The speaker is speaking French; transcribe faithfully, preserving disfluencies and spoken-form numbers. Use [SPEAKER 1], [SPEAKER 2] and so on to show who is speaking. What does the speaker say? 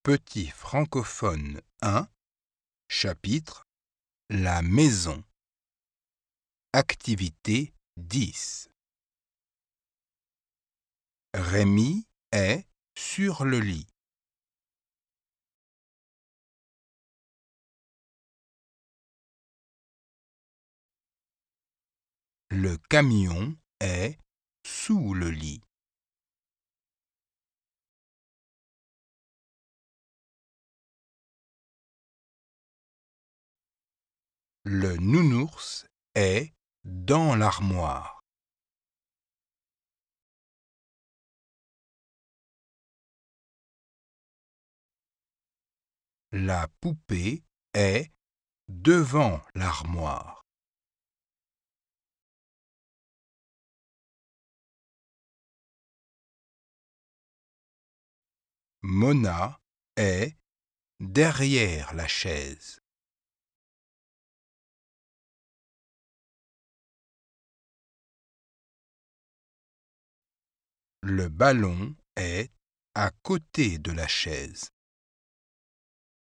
[SPEAKER 1] Petit francophone un, chapitre La maison. Activité dix. Rémi est sur le lit. Le camion est sous le lit. Le nounours est dans l'armoire. La poupée est devant l'armoire. Mona est derrière la chaise. Le ballon est à côté de la chaise.